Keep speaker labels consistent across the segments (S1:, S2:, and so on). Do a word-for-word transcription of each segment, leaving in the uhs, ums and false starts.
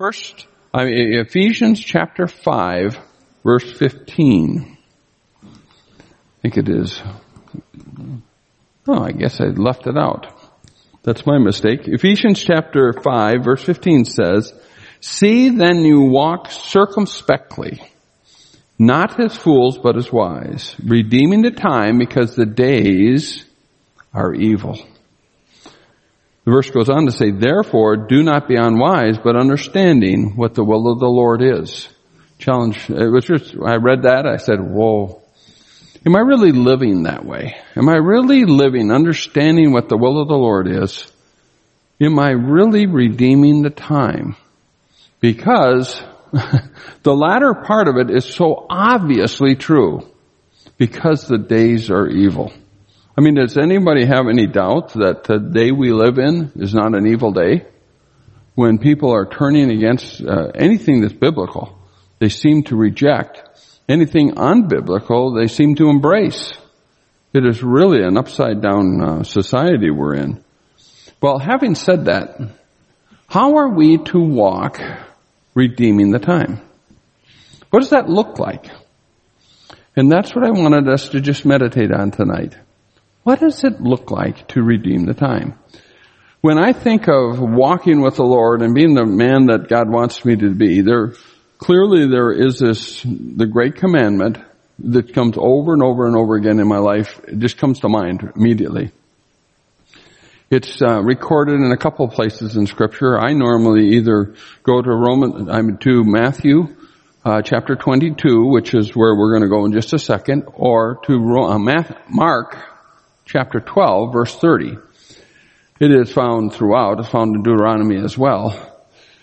S1: First, I mean, Ephesians chapter five, verse fifteen. I think it is. Oh, I guess I left it out. That's my mistake. Ephesians chapter five, verse fifteen says, "See then you walk circumspectly, not as fools, but as wise, redeeming the time because the days are evil." The verse goes on to say, "Therefore do not be unwise, but understanding what the will of the Lord is." Challenge. It was just, I read that, I said, whoa. Am I really living that way? Am I really living, understanding what the will of the Lord is? Am I really redeeming the time? Because the latter part of it is so obviously true. Because the days are evil. I mean, does anybody have any doubt that the day we live in is not an evil day? When people are turning against uh, anything that's biblical, they seem to reject. Anything unbiblical, they seem to embrace. It is really an upside-down uh, society we're in. Well, having said that, how are we to walk redeeming the time? What does that look like? And that's what I wanted us to just meditate on tonight. What does it look like to redeem the time? When I think of walking with the Lord and being the man that God wants me to be, there clearly there is this, the great commandment that comes over and over and over again in my life. It just comes to mind immediately. It's uh, recorded in a couple of places in Scripture. I normally either go to Roman, I'm to Matthew uh, chapter twenty-two, which is where we're going to go in just a second, or to uh, Matthew, Mark chapter twelve, verse thirty. It is found throughout. It's found in Deuteronomy as well.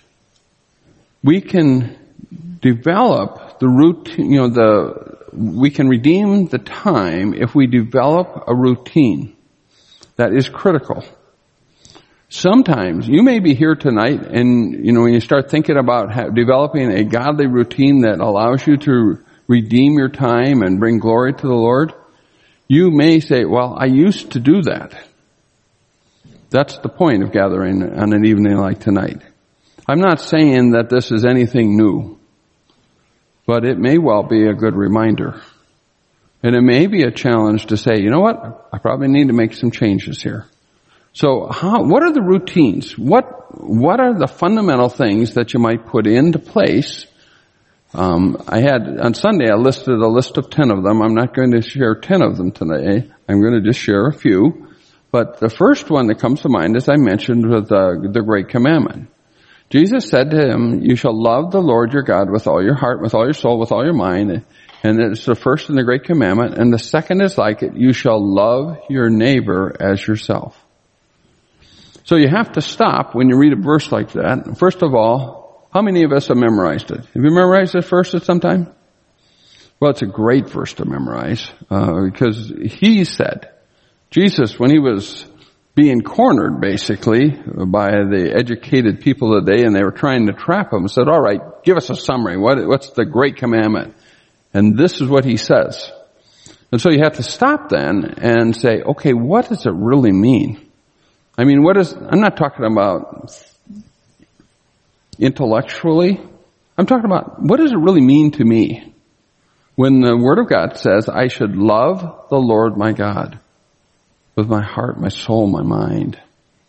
S1: We can develop the routine, you know, the, we can redeem the time if we develop a routine that is critical. Sometimes, you may be here tonight and, you know, when you start thinking about ha- developing a godly routine that allows you to redeem your time and bring glory to the Lord, you may say, well, I used to do that. That's the point of gathering on an evening like tonight. I'm not saying that this is anything new, but it may well be a good reminder. And it may be a challenge to say, you know what, I probably need to make some changes here. So how, what are the routines? What, what are the fundamental things that you might put into place? Um, I had, on Sunday, I listed a list of ten of them. I'm not going to share ten of them today. I'm going to just share a few. But the first one that comes to mind, as I mentioned, was the, the Great Commandment. Jesus said to him, "You shall love the Lord your God with all your heart, with all your soul, with all your mind." And it's the first in the Great Commandment. And the second is like it, "You shall love your neighbor as yourself." So you have to stop when you read a verse like that. First of all, how many of us have memorized it? Have you memorized this verse at some time? Well, it's a great verse to memorize, uh, because he said, Jesus, when he was being cornered basically by the educated people of the day and they were trying to trap him, said, all right, give us a summary. What, what's the Great Commandment? And this is what he says. And so you have to stop then and say, okay, what does it really mean? I mean, what is, I'm not talking about intellectually. I'm talking about what does it really mean to me when the Word of God says I should love the Lord my God with my heart, my soul, my mind.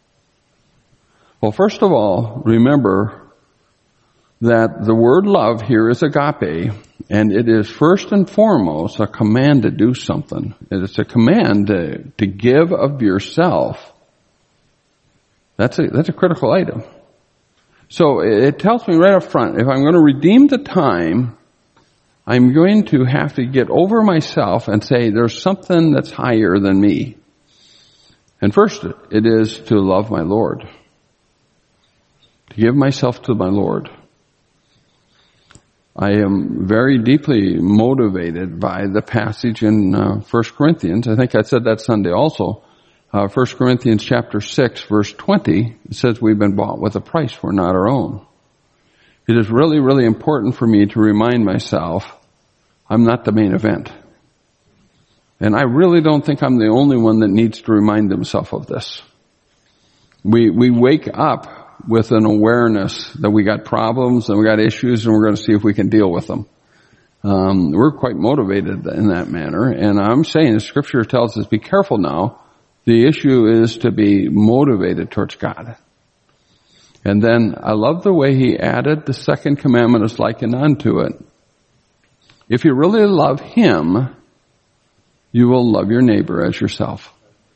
S1: Well, first of all, remember that the word love here is agape, and it is first and foremost a command to do something. It's a command to, to give of yourself. That's a, that's a critical item. So it tells me right up front, if I'm going to redeem the time, I'm going to have to get over myself and say there's something that's higher than me. And first, it is to love my Lord. To give myself to my Lord. I am very deeply motivated by the passage in uh, First Corinthians. I think I said that Sunday also. Uh, First Corinthians chapter six, verse twenty, it says we've been bought with a price. We're not our own. It is really, really important for me to remind myself I'm not the main event. And I really don't think I'm the only one that needs to remind himself of this. We, we wake up with an awareness that we got problems and we got issues and we're going to see if we can deal with them. Um, we're quite motivated in that manner. And I'm saying the scripture tells us, be careful now. The issue is to be motivated towards God. And then I love the way he added the second commandment is likened unto it. If you really love him, you will love your neighbor as yourself.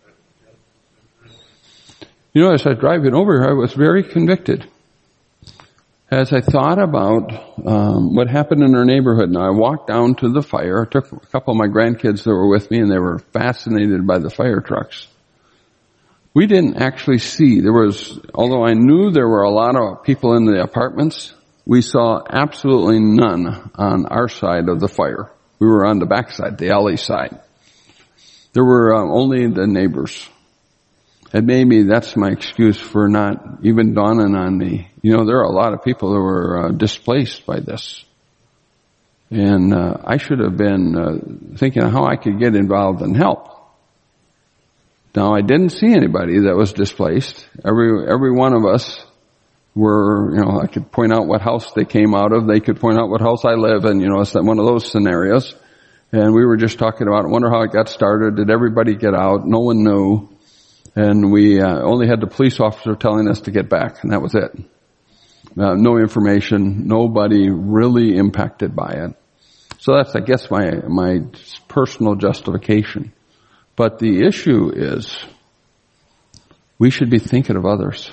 S1: You know, as I was driving over here, I was very convicted. As I thought about um, what happened in our neighborhood, and I walked down to the fire. I took a couple of my grandkids that were with me, and they were fascinated by the fire trucks. We didn't actually see. There was, although I knew there were a lot of people in the apartments, we saw absolutely none on our side of the fire. We were on the back side, the alley side. There were uh, only the neighbors. And maybe that's my excuse for not even dawning on me. You know, there are a lot of people that were uh, displaced by this. And uh, I should have been uh, thinking how I could get involved and help. Now, I didn't see anybody that was displaced. Every every one of us were, you know, I could point out what house they came out of. They could point out what house I live in. You know, it's one of those scenarios. And we were just talking about, I wonder how it got started. Did everybody get out? No one knew. And we uh, only had the police officer telling us to get back, and that was it. Uh, no information, nobody really impacted by it. So that's, I guess, my my personal justification. But the issue is, we should be thinking of others.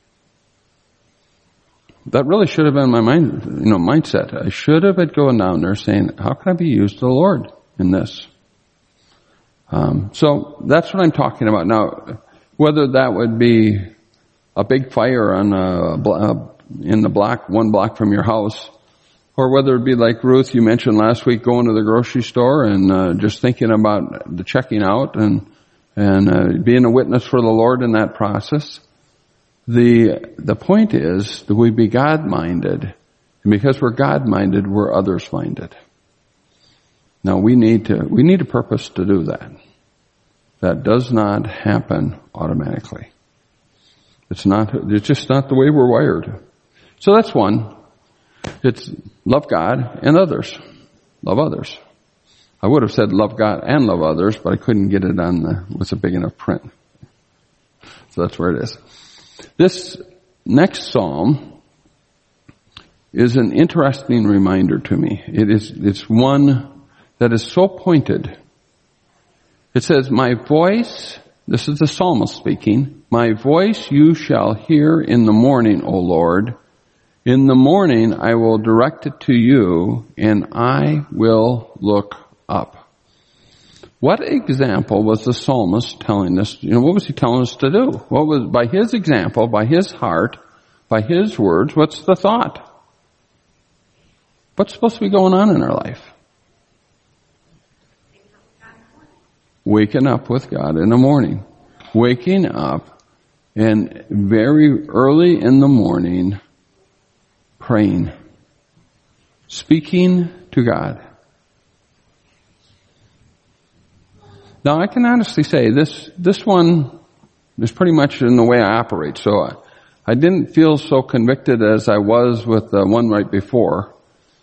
S1: That really should have been my mind, you know, mindset. I should have been going down there saying, how can I be used to the Lord in this? Um, so that's what I'm talking about now. Whether that would be a big fire on a, uh, in the block, one block from your house, or whether it be like Ruth, you mentioned last week, going to the grocery store and uh, just thinking about the checking out and and uh, being a witness for the Lord in that process. The the point is that we be God-minded, and because we're God-minded, we're others-minded. Now we need to we need a purpose to do that. That does not happen automatically. It's not, it's just not the way we're wired. So that's one. It's love God and others. Love others. I would have said love God and love others, but I couldn't get it on the, what's a big enough print. So that's where it is. This next psalm is an interesting reminder to me. It is, it's one that is so pointed. It says, my voice, this is the psalmist speaking, my voice you shall hear in the morning, O Lord. In the morning I will direct it to you, and I will look up. What example was the psalmist telling us? You know, what was he telling us to do? What was, by his example, by his heart, by his words, what's the thought? What's supposed to be going on in our life? Waking up with God in the morning. Waking up and very early in the morning praying. Speaking to God. Now I can honestly say this, this one is pretty much in the way I operate. So I, I didn't feel so convicted as I was with the one right before.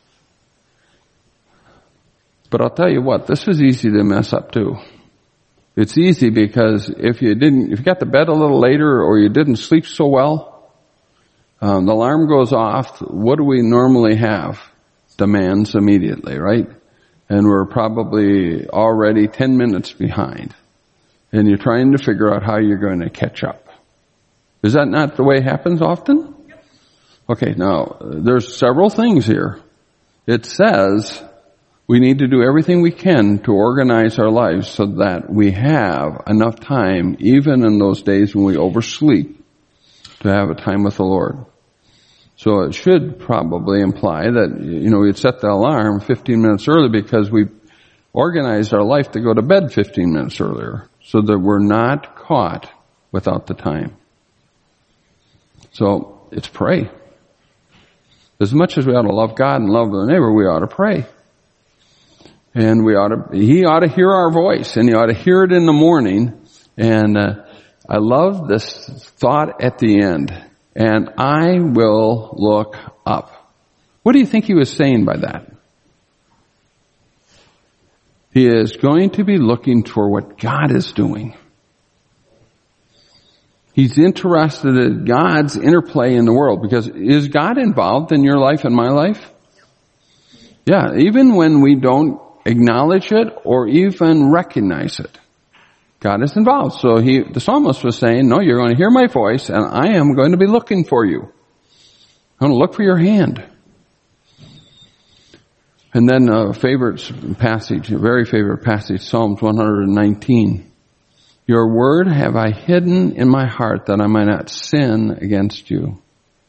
S1: But I'll tell you what, this is easy to mess up too. It's easy because if you didn't, if you got to bed a little later or you didn't sleep so well, um, the alarm goes off. What do we normally have? Demands immediately, right? And we're probably already ten minutes behind. And you're trying to figure out how you're going to catch up. Is that not the way it happens often? Okay, now, there's several things here. It says we need to do everything we can to organize our lives so that we have enough time, even in those days when we oversleep, to have a time with the Lord. So it should probably imply that, you know, we'd set the alarm fifteen minutes early because we organized our life to go to bed fifteen minutes earlier so that we're not caught without the time. So it's pray. As much as we ought to love God and love our neighbor, we ought to pray. And we ought to, he ought to hear our voice, and he ought to hear it in the morning. And uh, I love this thought at the end. and I will look up. What do you think he was saying by that? He is going to be looking for what God is doing. He's interested in God's interplay in the world, because is God involved in your life and my life? Yeah, even when we don't acknowledge it or even recognize it, God is involved. So he, the psalmist was saying, no, you're going to hear my voice and I am going to be looking for you. I'm going to look for your hand. And then a favorite passage, a very favorite passage, Psalms one nineteen. Your word have I hidden in my heart that I might not sin against you.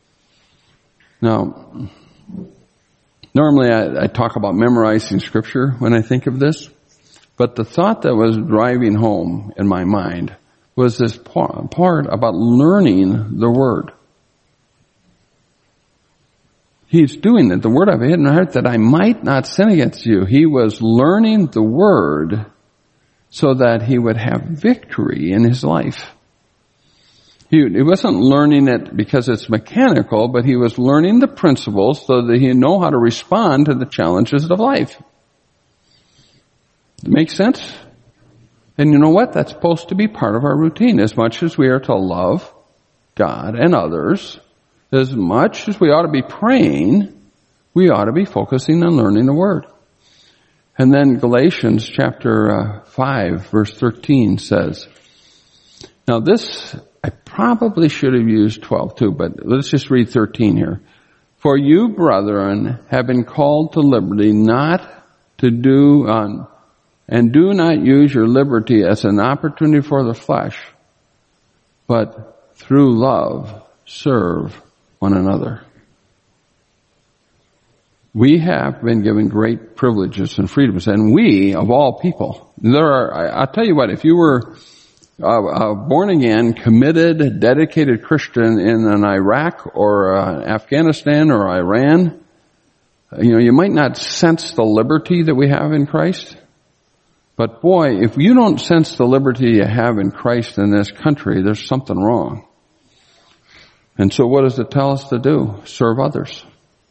S1: Now, normally I, I talk about memorizing scripture when I think of this, but the thought that was driving home in my mind was this part about learning the word. He's doing it. The word I've hidden in my heart that I might not sin against you. He was learning the word so that he would have victory in his life. He, he wasn't learning it because it's mechanical, but he was learning the principles so that he'd know how to respond to the challenges of life. Make sense? And you know what? That's supposed to be part of our routine. As much as we are to love God and others, as much as we ought to be praying, we ought to be focusing on learning the Word. And then Galatians chapter uh, five, verse thirteen says, now this, I probably should have used twelve too, but let's just read thirteen here. For you, brethren, have been called to liberty, not to do, on, and do not use your liberty as an opportunity for the flesh, but through love serve one another. We have been given great privileges and freedoms, and we, of all people, there are, I, I'll tell you what, if you were a, a born-again, committed, dedicated Christian in an Iraq or uh, Afghanistan or Iran, you know, you might not sense the liberty that we have in Christ. But boy, if you don't sense the liberty you have in Christ in this country, there's something wrong. And so what does it tell us to do? Serve others.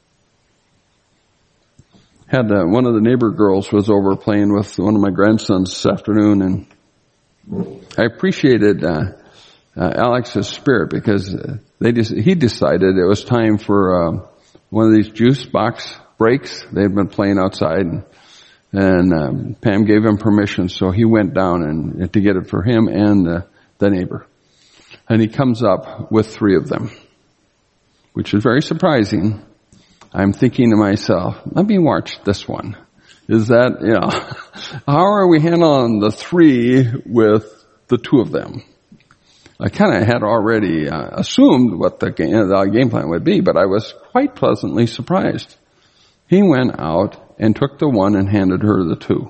S1: Had uh, one of the neighbor girls was over playing with one of my grandsons this afternoon, and I appreciated uh, uh, Alex's spirit, because they just, he decided it was time for uh, one of these juice box breaks. They'd been playing outside, and, and um, Pam gave him permission, so he went down and to get it for him and uh, the neighbor. And he comes up with three of them, which is very surprising. I'm thinking to myself, let me watch this one. Is that, you know, how are we handling the three with the two of them? I kind of had already uh, assumed what the game, the game plan would be, but I was quite pleasantly surprised. He went out and took the one and handed her the two.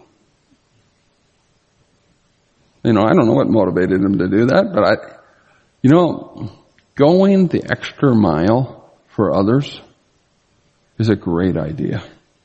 S1: You know, I don't know what motivated him to do that, but I, you know, going the extra mile for others is a great idea.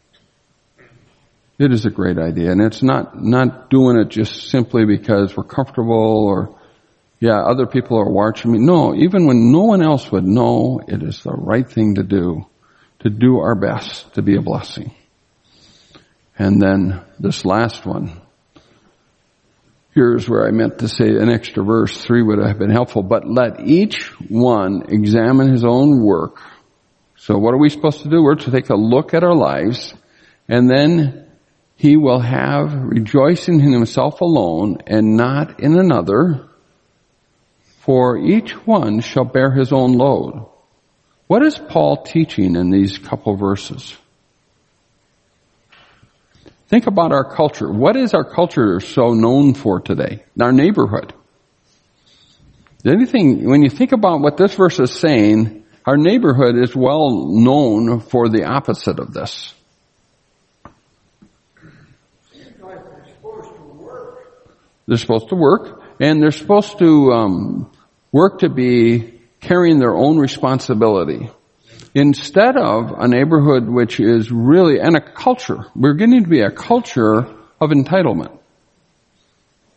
S1: It is a great idea. And it's not, not doing it just simply because we're comfortable or, yeah, other people are watching me. No, even when no one else would know, it is the right thing to do, to do our best to be a blessing. And then this last one. Here's where I meant to say an extra verse. Three would have been helpful. But let each one examine his own work. So what are we supposed to do? We're to take a look at our lives, and then he will have rejoicing in himself alone and not in another, for each one shall bear his own load. What is Paul teaching in these couple verses? Think about our culture. What is our culture so known for today? Our neighborhood. Anything, when you think about what this verse is saying, our neighborhood is well known for the opposite of this.
S2: They're supposed to work.
S1: They're supposed to work, and they're supposed to um, work to be carrying their own responsibility. Instead of a neighborhood which is really, and a culture, we're getting to be a culture of entitlement.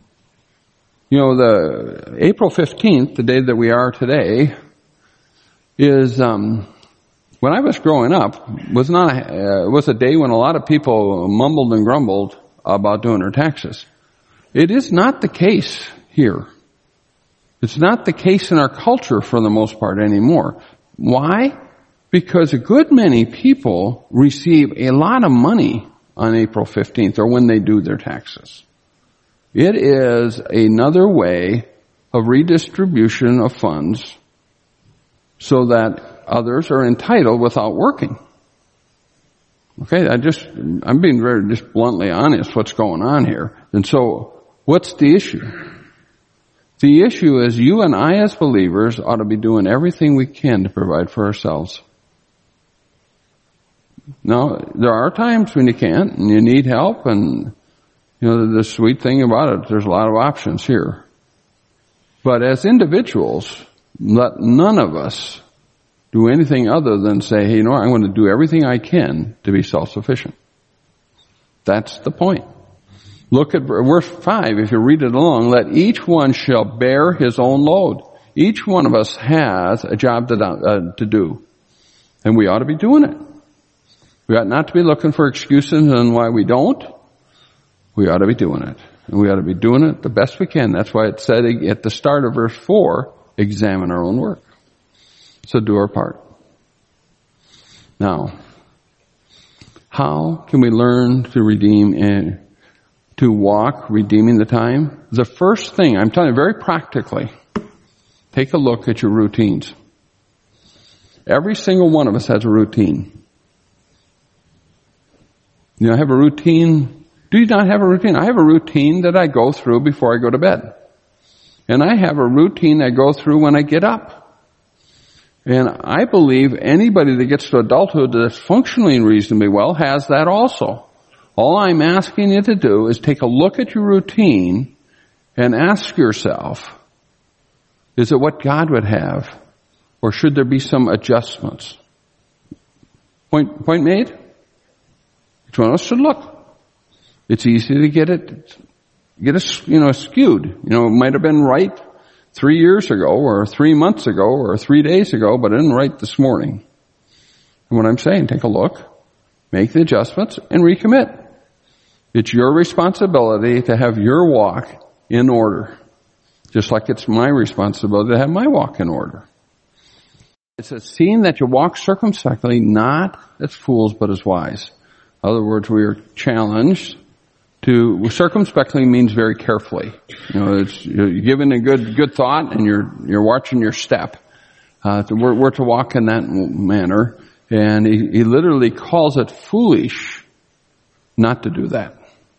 S1: You know, the April fifteenth, the day that we are today, is um, when I was growing up was not a, uh, was a day when a lot of people mumbled and grumbled about doing their taxes. It is not the case here. It's not the case in our culture for the most part anymore. Why? Because a good many people receive a lot of money on April fifteenth or when they do their taxes. It is another way of redistribution of funds so that others are entitled without working. Okay, I just, I'm being very just bluntly honest what's going on here. And so, what's the issue? The issue is you and I as believers ought to be doing everything we can to provide for ourselves. Now, there are times when you can't and you need help, and you know, the sweet thing about it, there's a lot of options here. But as individuals, let none of us do anything other than say, hey, you know, I'm going to do everything I can to be self-sufficient. That's the point. Look at verse five, if you read it along, let each one shall bear his own load. Each one of us has a job to, uh, to do. And we ought to be doing it. We ought not to be looking for excuses on why we don't. We ought to be doing it. And we ought to be doing it the best we can. That's why it said at the start of verse four, examine our own work. So do our part. Now, how can we learn to redeem and to walk redeeming the time? The first thing, I'm telling you very practically, take a look at your routines. Every single one of us has a routine. You know, I have a routine. Do you not have a routine? I have a routine that I go through before I go to bed. And I have a routine I go through when I get up. And I believe anybody that gets to adulthood that's functioning reasonably well has that also. All I'm asking you to do is take a look at your routine and ask yourself, is it what God would have, or should there be some adjustments? Point, point made? Each one of us should look. It's easy to get it, get it, you know, skewed. You know, it might have been right three years ago, or three months ago, or three days ago, but it isn't right this morning. And what I'm saying, take a look, make the adjustments, and recommit. It's your responsibility to have your walk in order, just like it's my responsibility to have my walk in order. It says, seeing that you walk circumspectly, not as fools, but as wise. In other words, we are challenged to, circumspectly means very carefully. You know, it's, you're giving a good, good thought and you're, you're watching your step. Uh, to, we're, we're to walk in that manner. And he, he literally calls it foolish not to do that.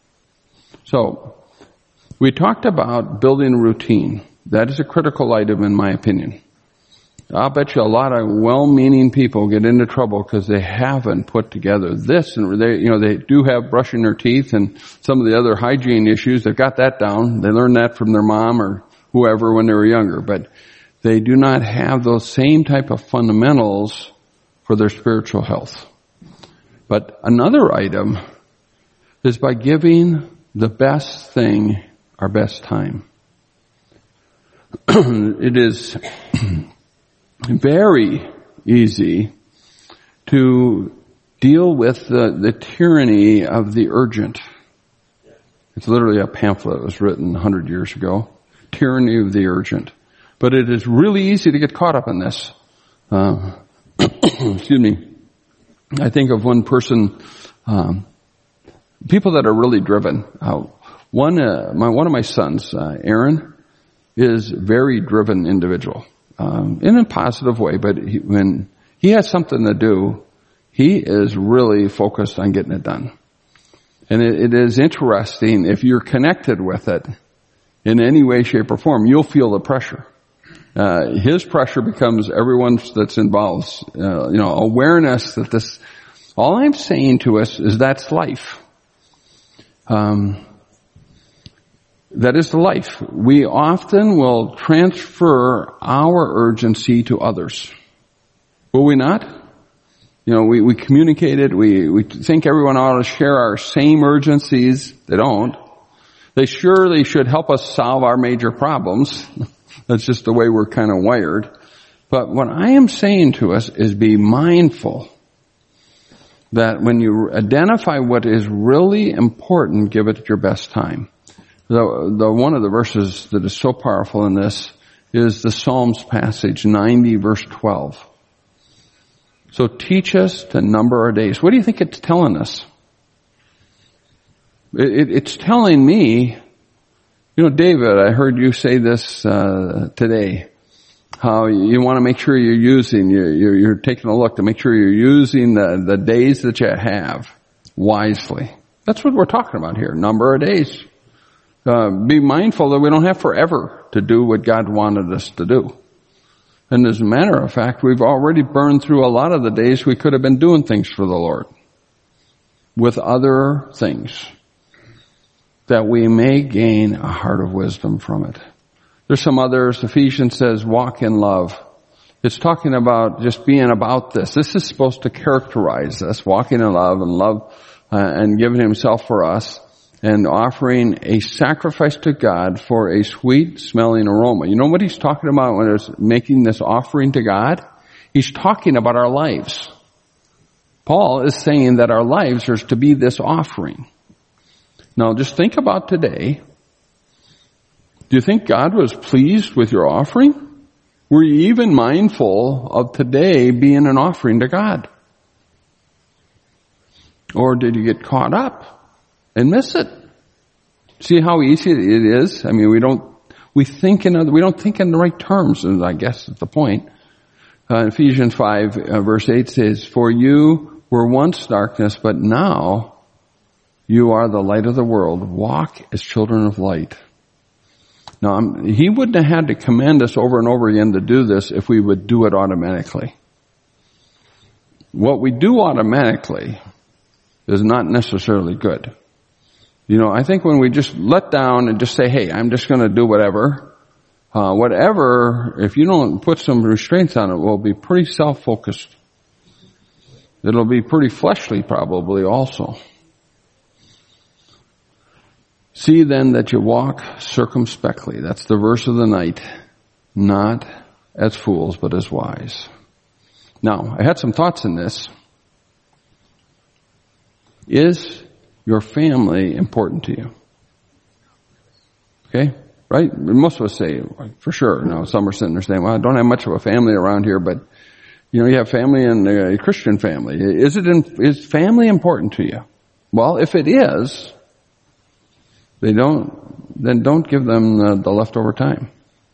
S1: So, we talked about building a routine. That is a critical item in my opinion. I'll bet you a lot of well-meaning people get into trouble because they haven't put together this, and they, you know, they do have brushing their teeth and some of the other hygiene issues. They've got that down. They learned that from their mom or whoever when they were younger, but they do not have those same type of fundamentals for their spiritual health. But another item is by giving the best thing our best time. It is very easy to deal with the, the tyranny of the urgent. It's literally a pamphlet that was written a hundred years ago. Tyranny of the urgent. But it is really easy to get caught up in this. Uh, excuse me. I think of one person, um, people that are really driven. Uh, one, uh, my, one of my sons, uh, Aaron, is a very driven individual. Um, in a positive way, but he, when he has something to do, he is really focused on getting it done. And it, it is interesting, if you're connected with it in any way, shape, or form, you'll feel the pressure. Uh, his pressure becomes everyone that's involved, uh, you know, awareness that this, all I'm saying to us is that's life. Um, That is the life. We often will transfer our urgency to others. Will we not? You know, we, we communicate it. We, we think everyone ought to share our same urgencies. They don't. They surely should help us solve our major problems. That's just the way we're kind of wired. But what I am saying to us is be mindful that when you identify what is really important, give it your best time. The, the one of the verses that is so powerful in this is the Psalms passage ninety, verse twelve. So teach us to number our days. What do you think it's telling us? It, it, it's telling me, you know, David, I heard you say this uh, today. How you want to make sure you're using, you're, you're, you're taking a look to make sure you're using the, the days that you have wisely. That's what we're talking about here, number of days. Uh, be mindful that we don't have forever to do what God wanted us to do. And as a matter of fact, we've already burned through a lot of the days we could have been doing things for the Lord with other things, that we may gain a heart of wisdom from it. There's some others. Ephesians says, walk in love. It's talking about just being about this. This is supposed to characterize us, walking in love and love uh, and giving himself for us and offering a sacrifice to God for a sweet smelling aroma. You know what he's talking about when he's making this offering to God? He's talking about our lives. Paul is saying that our lives are to be this offering. Now just think about today. Do you think God was pleased with your offering? Were you even mindful of today being an offering to God? Or did you get caught up and miss it? See how easy it is? I mean, we don't, we think in other, we don't think in the right terms, and I guess that's the point. Uh, Ephesians five uh, verse eight says, for you were once darkness, but now you are the light of the world. Walk as children of light. Now, I'm, he wouldn't have had to command us over and over again to do this if we would do it automatically. What we do automatically is not necessarily good. You know, I think when we just let down and just say, hey, I'm just going to do whatever, uh, whatever, if you don't put some restraints on it, will be pretty self-focused. It'll be pretty fleshly probably also. See then that you walk circumspectly. That's the verse of the night. Not as fools, but as wise. Now, I had some thoughts in this. Is your family important to you? Okay? Right? Most of us say, for sure. Now, some are sitting there saying, well, I don't have much of a family around here, but, you know, you have family and a Christian family. Is it, in, is family important to you? Well, if it is, They don't, then don't give them the, the leftover time.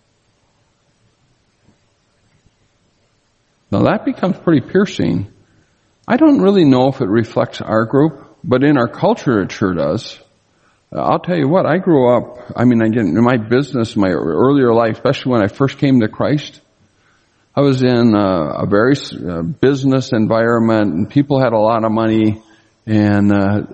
S1: Now that becomes pretty piercing. I don't really know if it reflects our group, but in our culture it sure does. Uh, I'll tell you what, I grew up, I mean, again, in my business, my earlier life, especially when I first came to Christ, I was in a, a very uh, business environment, and people had a lot of money, and uh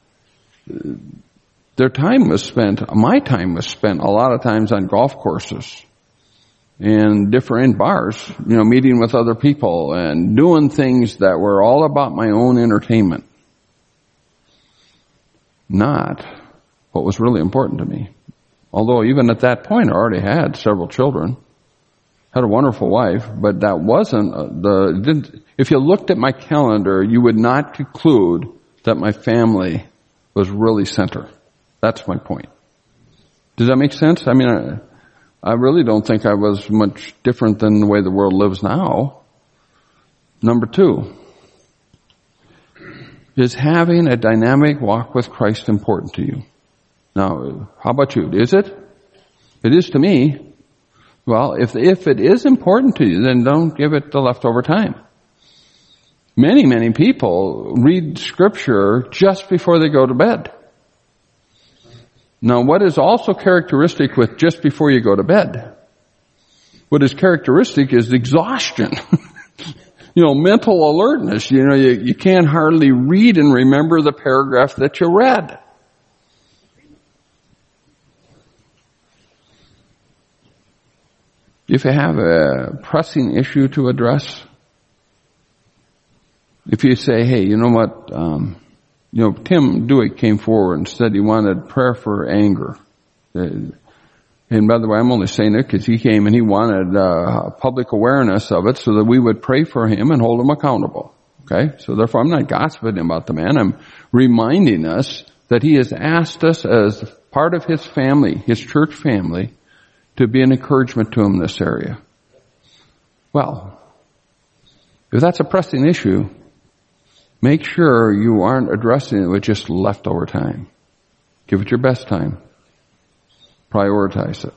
S1: their time was spent, my time was spent a lot of times on golf courses and different bars, you know, meeting with other people and doing things that were all about my own entertainment. Not what was really important to me. Although even at that point I already had several children, had a wonderful wife, but that wasn't the, didn't, if you looked at my calendar, you would not conclude that my family was really center. That's my point. Does that make sense? I mean, I, I really don't think I was much different than the way the world lives now. Number two, is having a dynamic walk with Christ important to you? Now, how about you? Is it? It is to me. Well, if, if it is important to you, then don't give it the leftover time. Many, many people read Scripture just before they go to bed. Now, what is also characteristic with just before you go to bed? What is characteristic is exhaustion. You know, mental alertness. You know, you, you can't hardly read and remember the paragraph that you read. If you have a pressing issue to address, if you say, hey, you know what, um, you know, Tim Dewick came forward and said he wanted prayer for anger. Uh, And by the way, I'm only saying it because he came and he wanted uh, public awareness of it so that we would pray for him and hold him accountable. Okay? So therefore, I'm not gossiping about the man. I'm reminding us that he has asked us as part of his family, his church family, to be an encouragement to him in this area. Well, if that's a pressing issue, make sure you aren't addressing it with just leftover time. Give it your best time. Prioritize it.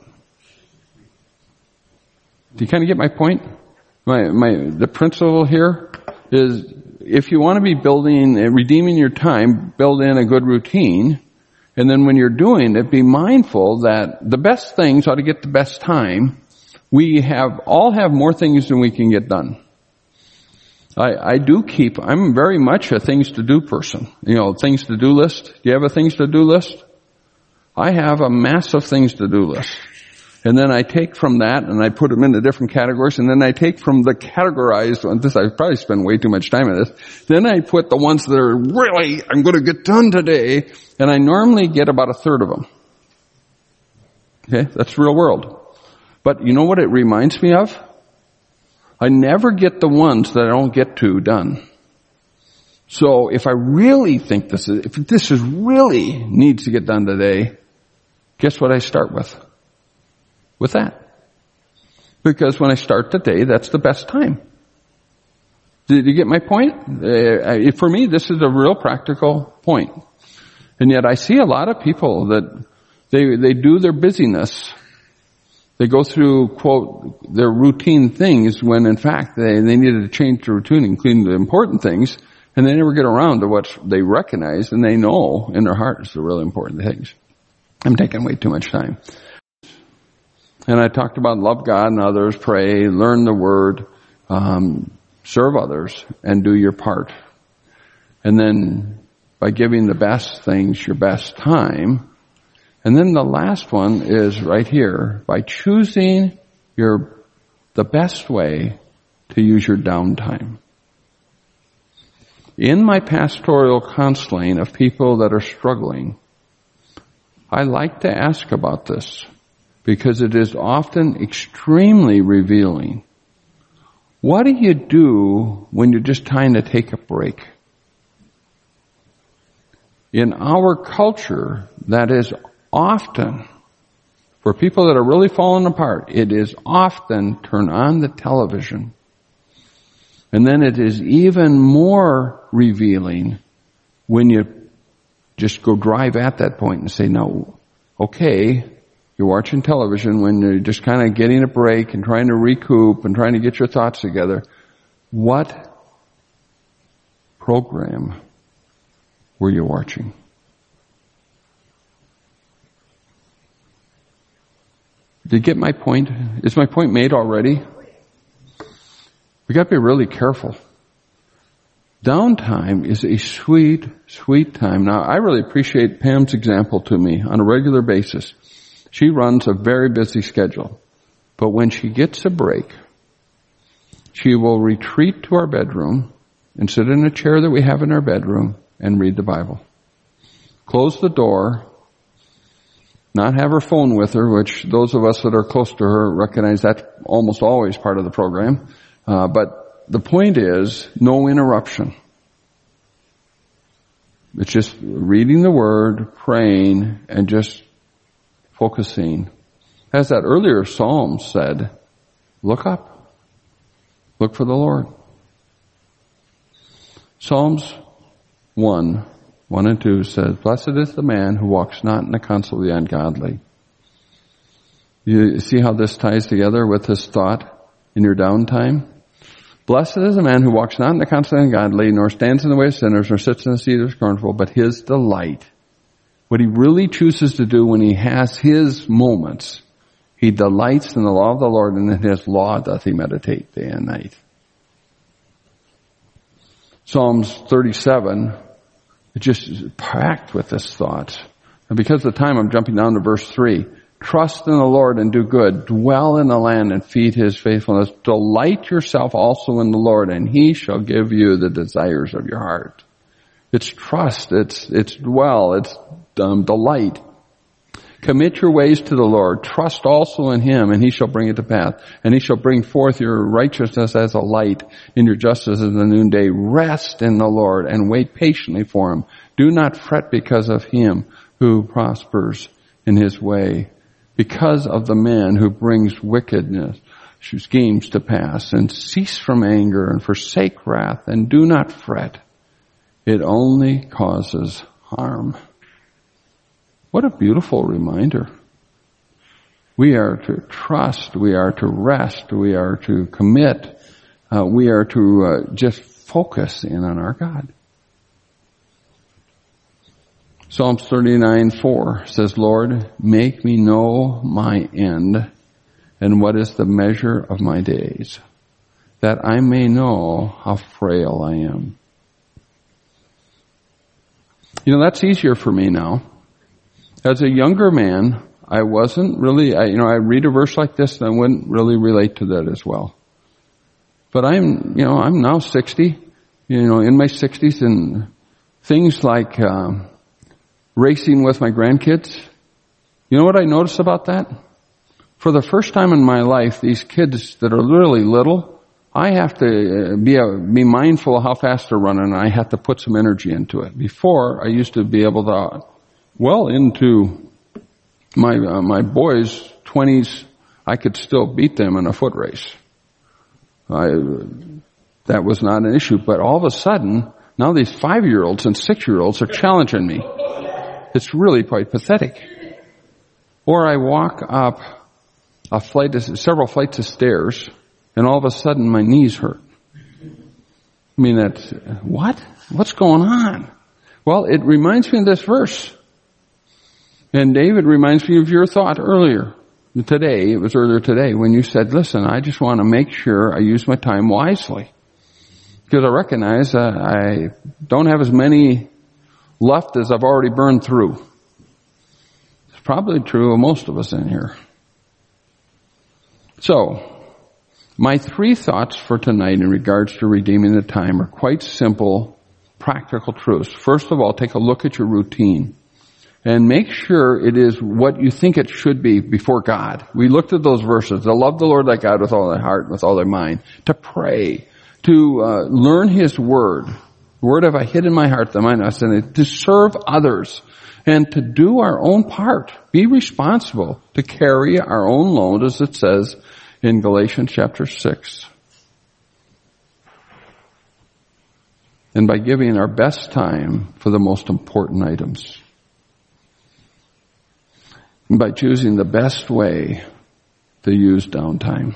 S1: Do you kind of get my point? My, my, the principle here is if you want to be building, redeeming your time, build in a good routine, and then when you're doing it, be mindful that the best things ought to get the best time. We have, all have more things than we can get done. I, I do keep, I'm very much a things to do person. You know, things to do list. Do you have a things to do list? I have a massive things to do list. And then I take from that and I put them into different categories, and then I take from the categorized ones, this I probably spend way too much time on this, then I put the ones that are really, I'm going to get done today, and I normally get about a third of them. Okay, that's real world. But you know what it reminds me of? I never get the ones that I don't get to done. So if I really think this is, if this is really needs to get done today, guess what I start with? With that. Because when I start the day, that's the best time. Did you get my point? Uh, for me, this is a real practical point. And yet I see a lot of people that they, they do their busyness. They go through, quote, their routine things when in fact they, they needed to change the routine, including the important things, and they never get around to what they recognize and they know in their heart is the really important things. I'm taking way too much time. And I talked about love God and others, pray, learn the word, um, serve others, and do your part. And then by giving the best things your best time. And then the last one is right here, by choosing your the best way to use your downtime. In my pastoral counseling of people that are struggling, I like to ask about this because it is often extremely revealing. What do you do when you're just trying to take a break? In our culture, that is often, for people that are really falling apart, it is often turn on the television. And then it is even more revealing when you just go drive at that point and say, no, okay, you're watching television when you're just kind of getting a break and trying to recoup and trying to get your thoughts together. What program were you watching? Did you get my point? Is my point made already? We got to be really careful. Downtime is a sweet, sweet time. Now, I really appreciate Pam's example to me on a regular basis. She runs a very busy schedule. But when she gets a break, she will retreat to our bedroom and sit in a chair that we have in our bedroom and read the Bible. Close the door, not have her phone with her, which those of us that are close to her recognize that's almost always part of the program. Uh, but the point is, no interruption. It's just reading the Word, praying, and just focusing. As that earlier psalm said, look up. Look for the Lord. Psalms one, one and two says, blessed is the man who walks not in the counsel of the ungodly. You see how this ties together with this thought in your downtime? Blessed is the man who walks not in the counsel of the ungodly, nor stands in the way of sinners, nor sits in the seat of the scornful, but his delight, what he really chooses to do when he has his moments, he delights in the law of the Lord, and in his law doth he meditate day and night. Psalms thirty-seven, it just is packed with this thought. And because of the time, I'm jumping down to verse three. Trust in the Lord and do good. Dwell in the land and feed his faithfulness. Delight yourself also in the Lord, and he shall give you the desires of your heart. It's trust. It's, it's dwell. It's um, delight. Commit your ways to the Lord. Trust also in him, and he shall bring it to pass. And he shall bring forth your righteousness as a light, and your justice as the noonday. Rest in the Lord, and wait patiently for him. Do not fret because of him who prospers in his way, because of the man who brings wickedness, schemes to pass. And cease from anger, and forsake wrath, and do not fret. It only causes harm. What a beautiful reminder. We are to trust, we are to rest, we are to commit, uh, we are to uh, just focus in on our God. Psalms thirty-nine four says, Lord, make me know my end and what is the measure of my days, that I may know how frail I am. You know, that's easier for me now. As a younger man, I wasn't really, I, you know, I read a verse like this and I wouldn't really relate to that as well. But I'm, you know, I'm now sixty, you know, in my sixties, and things like um, racing with my grandkids. You know what I noticed about that? For the first time in my life, these kids that are really little, I have to be a, be mindful of how fast they're running, and I have to put some energy into it. Before, I used to be able to, well into my uh, my boys' twenties, I could still beat them in a foot race. I, that was not an issue. But all of a sudden, now these five-year-olds and six-year-olds are challenging me. It's really quite pathetic. Or I walk up a flight of, several flights of stairs, and all of a sudden my knees hurt. I mean, that's, what? What's going on? Well, it reminds me of this verse. And David reminds me of your thought earlier today. It was earlier today when you said, listen, I just want to make sure I use my time wisely. Because I recognize uh, I don't have as many left as I've already burned through. It's probably true of most of us in here. So, my three thoughts for tonight in regards to redeeming the time are quite simple, practical truths. First of all, take a look at your routine. And make sure it is what you think it should be before God. We looked at those verses. To love the Lord thy God with all thy heart, with all thy mind. To pray. To uh, learn his word. The word have I hid in my heart, that I might not sin it. To serve others. And to do our own part. Be responsible to carry our own load, as it says in Galatians chapter six. And by giving our best time for the most important items. By choosing the best way to use downtime.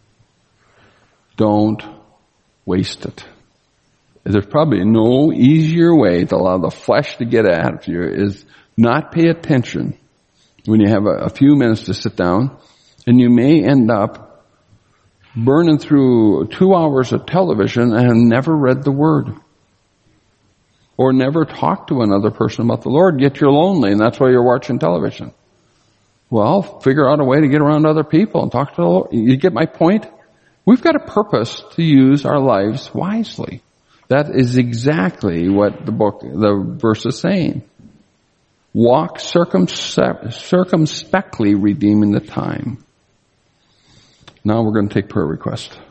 S1: Don't waste it. There's probably no easier way to allow the flesh to get at you is not pay attention when you have a, a few minutes to sit down, and you may end up burning through two hours of television and have never read the Word. Or never talked to another person about the Lord, yet you're lonely and that's why you're watching television. Well, figure out a way to get around other people and talk to the Lord. You get my point? We've got a purpose to use our lives wisely. That is exactly what the book, the verse is saying. Walk circumspect, circumspectly, redeeming the time. Now we're going to take prayer requests.